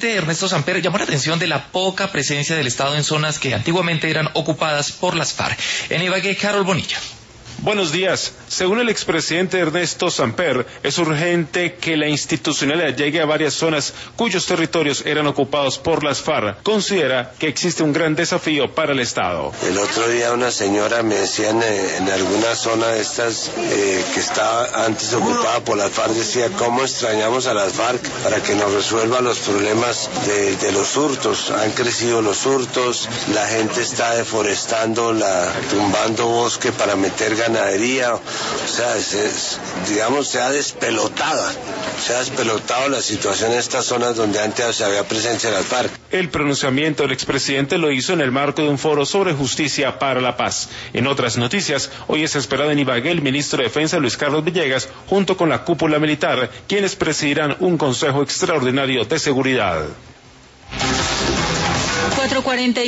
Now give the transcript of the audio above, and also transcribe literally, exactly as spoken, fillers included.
expresidente Ernesto Samper llamó la atención de la poca presencia del Estado en zonas que antiguamente eran ocupadas por las FARC. En Ibagué, Carol Bonilla. Buenos días. Según el expresidente Ernesto Samper, es urgente que la institucionalidad llegue a varias zonas cuyos territorios eran ocupados por las FARC. Considera que existe un gran desafío para el Estado. El otro día una señora me decía en, en alguna zona de estas eh, que estaba antes ocupada por las FARC, decía cómo extrañamos a las FARC para que nos resuelva los problemas de, de los hurtos. Han crecido los hurtos, la gente está deforestando, la, tumbando bosque para meter ganadería. Ganadería, o sea, se, digamos, se ha despelotado, se ha despelotado la situación en estas zonas donde antes había presencia de las FARC. El pronunciamiento del expresidente lo hizo en el marco de un foro sobre justicia para la paz. En otras noticias, hoy es esperado en Ibagué el ministro de Defensa Luis Carlos Villegas, junto con la cúpula militar, quienes presidirán un consejo extraordinario de seguridad. cuatro cuarenta